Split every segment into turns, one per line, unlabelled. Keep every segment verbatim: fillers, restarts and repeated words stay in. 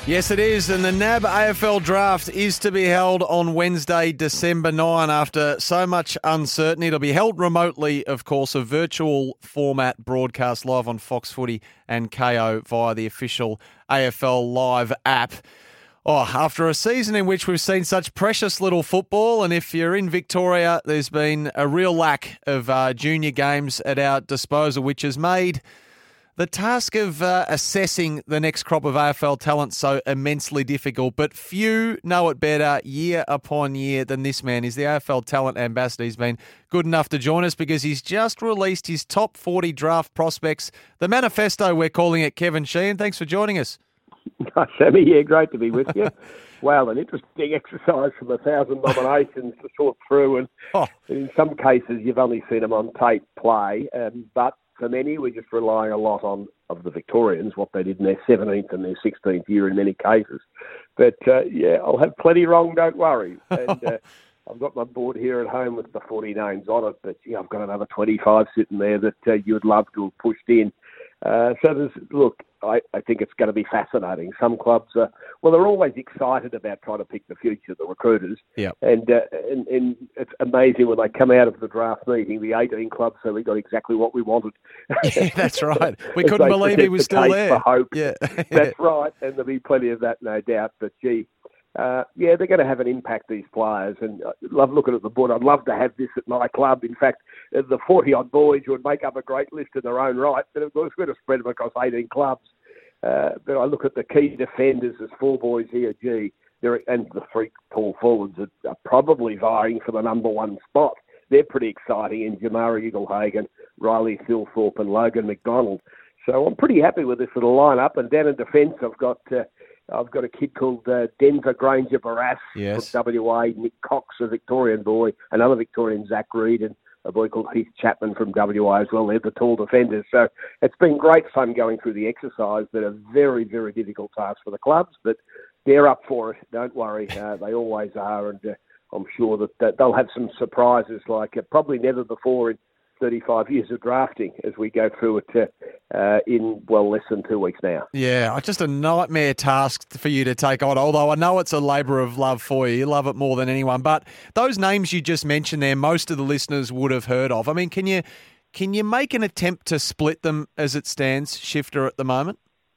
Yes, it is, and the N A B A F L draft is to be held on Wednesday, December ninth. After so much uncertainty, it'll be held remotely, of course, a virtual format broadcast live on Fox Footy and K O via the official A F L Live app. Oh, after a season in which we've seen such precious little football, and if you're in Victoria, there's been a real lack of uh, junior games at our disposal, which has made the task of uh, assessing the next crop of A F L talent so immensely difficult, but few know it better year upon year than this man. He's the A F L talent ambassador. He's been good enough to join us because he's just released his top forty draft prospects, the manifesto, we're calling it. Kevin Sheehan, thanks for joining us.
Hi, Sammy. Yeah, great to be with you. Wow, an interesting exercise from a thousand nominations to sort through, and
oh.
in some cases you've only seen them on tape play, um, but for many, we're just relying a lot on of the Victorians, what they did in their seventeenth and their sixteenth year in many cases. But, uh, yeah, I'll have plenty wrong, don't worry. And uh, I've got my board here at home with the forty names on it, but yeah, I've got another twenty-five sitting there that uh, you would love to have pushed in. Uh, so, there's, look, I, I think it's going to be fascinating. Some clubs are, well, they're always excited about trying to pick the future, the recruiters.
Yep.
And, uh, and and it's amazing when they come out of the draft meeting, the eighteen clubs, so we got exactly what we wanted.
Yeah, that's right. We couldn't believe he was
the
still
case
there.
For hope.
Yeah.
That's right. And there'll be plenty of that, no doubt. But, gee, uh, yeah, they're going to have an impact, these players. And I love looking at the board. I'd love to have this at my club. In fact, the forty-odd boys would make up a great list in their own right. But of course, we're going to spread them across eighteen clubs. Uh, but I look at the key defenders, there's four boys here, gee, they're, and the three tall forwards are, are probably vying for the number one spot. They're pretty exciting in Jamarra Ugle-Hagan, Riley Thilthorpe and Logan McDonald. So I'm pretty happy with this little lineup. And down in defence, I've got uh, I've got a kid called uh, Denver Granger Barras
yes.
from W A, Nick Cox, a Victorian boy, another Victorian, Zach Reed, and a boy called Heath Chapman from W A as well. They're the tall defenders. So it's been great fun going through the exercise, but a very, very difficult task for the clubs. But they're up for it. Don't worry. Uh, they always are. And uh, I'm sure that, that they'll have some surprises like uh, probably never before in thirty-five years of drafting as we go through it uh, uh, in, well, less than two weeks now.
Yeah, just a nightmare task for you to take on, although I know it's a labour of love for you. You love it more than anyone. But those names you just mentioned there, most of the listeners would have heard of. I mean, can you can you make an attempt to split them as it stands, Shifter, at the moment?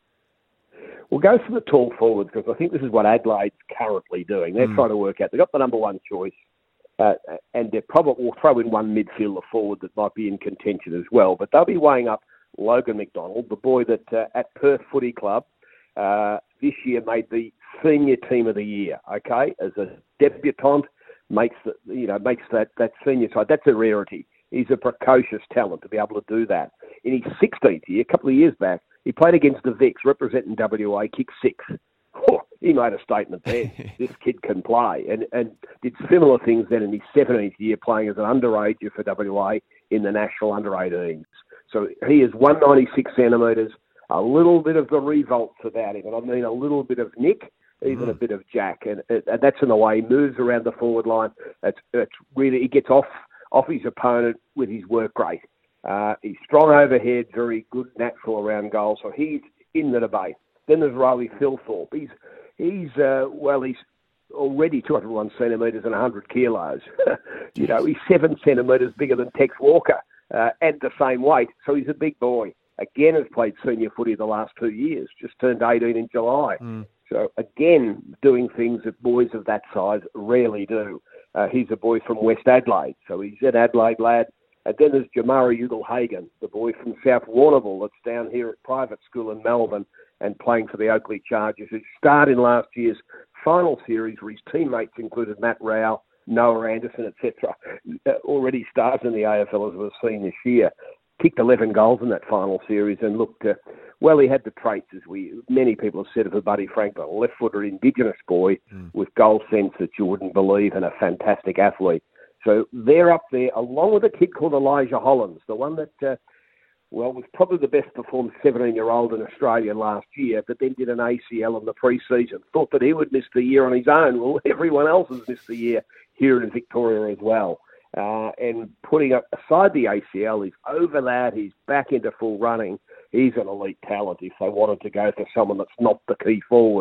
We'll go for the tall forwards because I think this is what Adelaide's currently doing. They're mm. trying to work out. They've got the number one choice. Uh, and they're probably will throw in one midfielder forward that might be in contention as well. But they'll be weighing up Logan McDonald, the boy that uh, at Perth Footy Club uh, this year made the senior team of the year. Okay, as a debutant, makes the, you know makes that, that senior side. That's a rarity. He's a precocious talent to be able to do that. In his sixteenth year, a couple of years back, he played against the Vics, representing W A, kicked six. Oh, he made a statement there. This kid can play. And, and did similar things then in his seventeenth year playing as an underager for W A in the National under eighteens. So he is one ninety-six centimetres, a little bit of the revolts about him. And I mean a little bit of Nick, even mm. a bit of Jack. And, and that's in the way he moves around the forward line. It's, it's really, he gets off, off his opponent with his work rate. Uh, he's strong overhead, very good natural around goal. So he's in the debate. Then there's Riley Thilthorpe. He's, he's uh, well, he's already two hundred one centimetres and one hundred kilos. you know, he's seven centimetres bigger than Tex Walker uh, and the same weight. So he's a big boy. Again, has played senior footy the last two years. Just turned eighteen in July. Mm. So again, doing things that boys of that size rarely do. Uh, he's a boy from West Adelaide. So he's an Adelaide lad. And then there's Jamarra Ugle-Hagan, the boy from South Warrnambool that's down here at private school in Melbourne and playing for the Oakley Chargers, who starred in last year's final series where his teammates included Matt Rowell, Noah Anderson, et cetera. Uh, already stars in the A F L as we've seen this year. Kicked eleven goals in that final series and looked, uh, well, he had the traits, as we many people have said of Buddy Franklin, a left-footer Indigenous boy mm. with goal sense that you wouldn't believe and a fantastic athlete. So they're up there, along with a kid called Elijah Hollins, the one that, uh, well, was probably the best performed seventeen-year-old in Australia last year, but then did an A C L in the pre-season. Thought that he would miss the year on his own. Well, everyone else has missed the year here in Victoria as well. Uh, and putting aside the A C L, he's over that, he's back into full running. He's an elite talent if they wanted to go for someone that's not the key forward.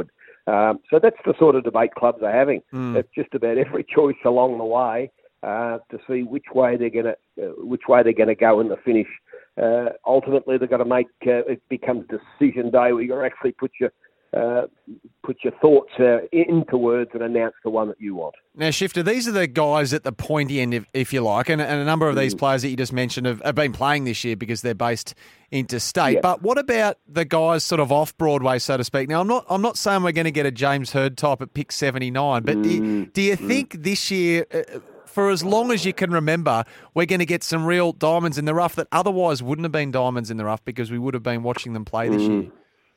Um, so that's the sort of debate clubs are having.
Mm.
It's just about every choice along the way uh, to see which way they're going to uh, which way they're going to go in the finish. Uh, ultimately, they've got to make uh, it becomes decision day where you actually put your uh, put your thoughts uh, into words and announce the one that you want.
Now, Shifter, these are the guys at the pointy end, if, if you like, and, and a number of these mm. players that you just mentioned have, have been playing this year because they're based interstate. Yep. But what about the guys sort of off Broadway, so to speak? Now, I'm not I'm not saying we're going to get a James Hird type at pick seventy-nine, but mm. do you, do you mm. think this year, uh, for as long as you can remember, we're going to get some real diamonds in the rough that otherwise wouldn't have been diamonds in the rough because we would have been watching them play this
mm.
year?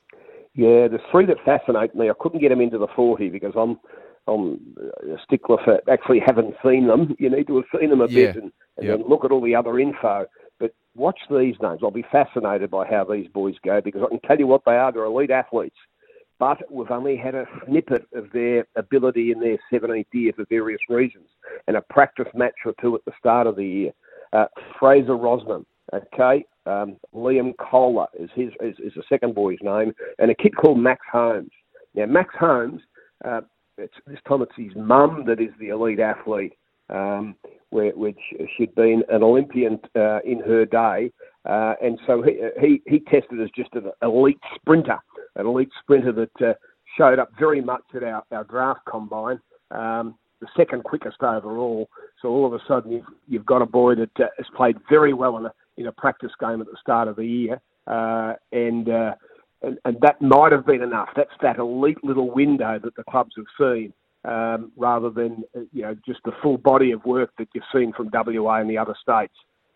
Yeah, there's three that fascinate me. I couldn't get them into the forty because I'm I'm a stickler for actually haven't seen them. You need to have seen them a
yeah.
bit and, and
yep.
then look at all the other info. But watch these names. I'll be fascinated by how these boys go because I can tell you what they are. They're elite athletes. But we've only had a snippet of their ability in their seventeenth year for various reasons and a practice match or two at the start of the year. Uh, Fraser Rosman, okay? Um, Liam Kohler is his is, is the second boy's name, and a kid called Max Holmes. Now, Max Holmes, uh, it's, this time it's his mum that is the elite athlete, um, where, which she'd been an Olympian uh, in her day, uh, and so he, he he tested as just an elite sprinter, an elite sprinter that uh, showed up very much at our, our draft combine, um, the second quickest overall. So all of a sudden you've, you've got a boy that uh, has played very well in a in a practice game at the start of the year, uh, and, uh, and and that might have been enough. That's that elite little window that the clubs have seen, um, rather than uh, you know just the full body of work that you've seen from W A and the other states.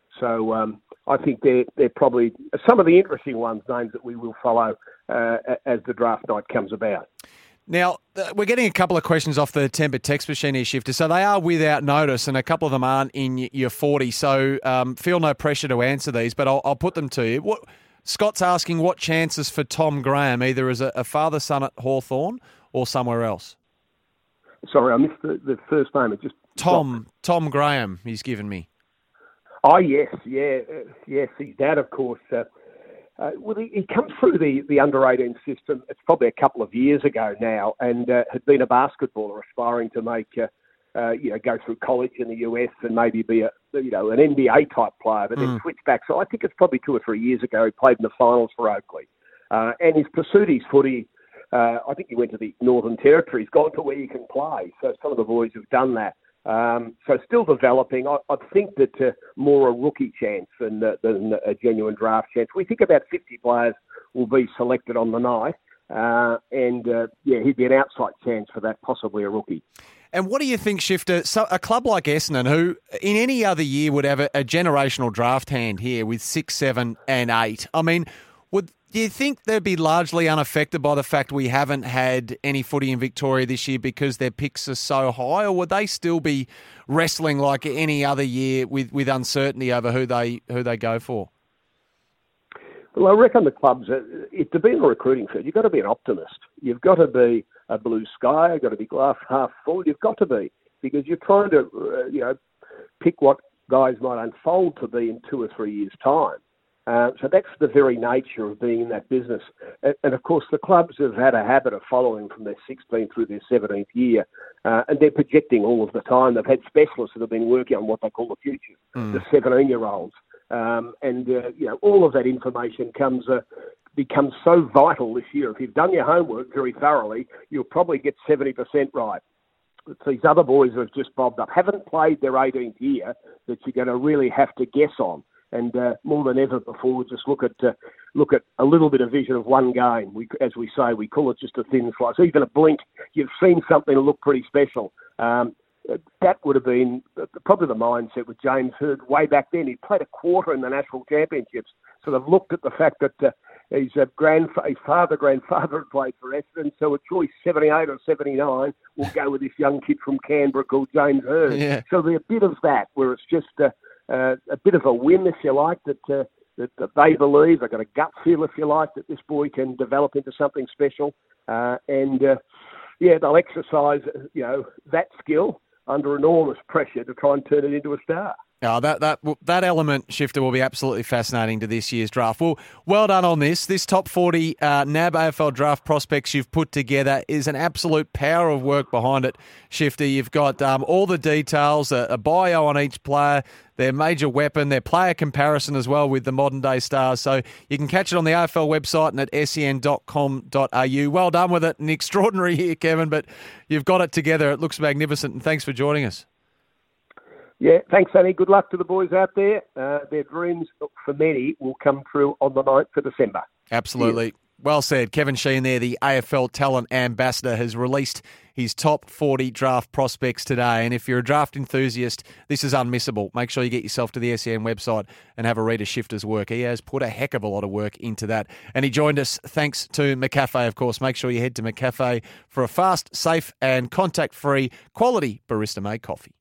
So um, I think they're they're probably some of the interesting ones, names that we will follow uh, as the draft night comes about.
Now, we're getting a couple of questions off the Temper text machine here, Shifter. So they are without notice, and a couple of them aren't in your forty. So um, feel no pressure to answer these, but I'll, I'll put them to you. What Scott's asking, what chances for Tom Graham, either as a, a father-son at Hawthorn or somewhere else?
Sorry, I missed the, the first name. It just
Tom stopped. Tom Graham, he's given me.
Oh, yes, yeah, uh, yes, his dad, of course. Uh, Uh, well, he, he comes through the, the under eighteen system. It's probably a couple of years ago now, and uh, had been a basketballer aspiring to make, uh, uh, you know, go through college in the U S and maybe be a, you know, an N B A type player, but mm. then switch back. So I think it's probably two or three years ago he played in the finals for Oakley, uh, and he's pursued his footy. Uh, I think he went to the Northern Territory. He's gone to where you can play. So some of the boys have done that. Um, so still developing. I, I think that uh, more a rookie chance than, uh, than a genuine draft chance. We think about fifty players will be selected on the night, uh, and uh, yeah, he'd be an outside chance for that, possibly a rookie.
And what do you think, Shifter, so a club like Essendon, who in any other year would have a, a generational draft hand here with six, seven and eight, I mean, would do you think they'd be largely unaffected by the fact we haven't had any footy in Victoria this year because their picks are so high, or would they still be wrestling like any other year with, with uncertainty over who they who they go for?
Well, I reckon the clubs, it, to be in a recruiting field, you've got to be an optimist. You've got to be a blue sky. You've got to be glass half full. You've got to be, because you're trying to, uh, you know, pick what guys might unfold to be in two or three years' time. Uh, so that's the very nature of being in that business. And, and, of course, the clubs have had a habit of following from their sixteenth through their seventeenth year, uh, and they're projecting all of the time. They've had specialists that have been working on what they call the future, mm. the seventeen-year-olds. Um, and, uh, you know, all of that information comes uh, becomes so vital this year. If you've done your homework very thoroughly, you'll probably get seventy percent right. These other boys have just bobbed up, haven't played their eighteenth year that you're going to really have to guess on. And uh, more than ever before, just look at uh, look at a little bit of vision of one game. We, as we say, we call it just a thin slice. Even a blink, you've seen something that look pretty special. Um, that would have been probably the mindset with James Hird way back then. He played a quarter in the national championships, so they've looked at the fact that uh, his uh, grand, his father, grandfather had played for Essendon. So a choice seventy-eight or seventy-nine will go with this young kid from Canberra called James Hird.
Yeah.
So there's a bit of that where it's just. Uh, Uh, a bit of a win, if you like, that, uh, that that they believe. They've got a gut feel, if you like, that this boy can develop into something special. Uh, and, uh, yeah, they'll exercise, you know, that skill under enormous pressure to try and turn it into a star.
Oh, that that that element, Shifter, will be absolutely fascinating to this year's draft. Well, well done on this. This top forty uh, N A B A F L draft prospects you've put together is an absolute power of work behind it, Shifter. You've got um, all the details, a, a bio on each player, their major weapon, their player comparison as well with the modern-day stars. So you can catch it on the A F L website and at S E N dot com dot A U. Well done with it. An extraordinary year, Kevin, but you've got it together. It looks magnificent, and thanks for joining us.
Yeah, thanks, Annie. Good luck to the boys out there. Uh, their dreams, for many, will come true on the ninth of December.
Absolutely. Yeah. Well said. Kevin Sheehan there, the A F L talent ambassador, has released his top forty draft prospects today. And if you're a draft enthusiast, this is unmissable. Make sure you get yourself to the S E N website and have a read of Shifter's work. He has put a heck of a lot of work into that. And he joined us thanks to McCafe, of course. Make sure you head to McCafe for a fast, safe and contact-free quality barista-made coffee.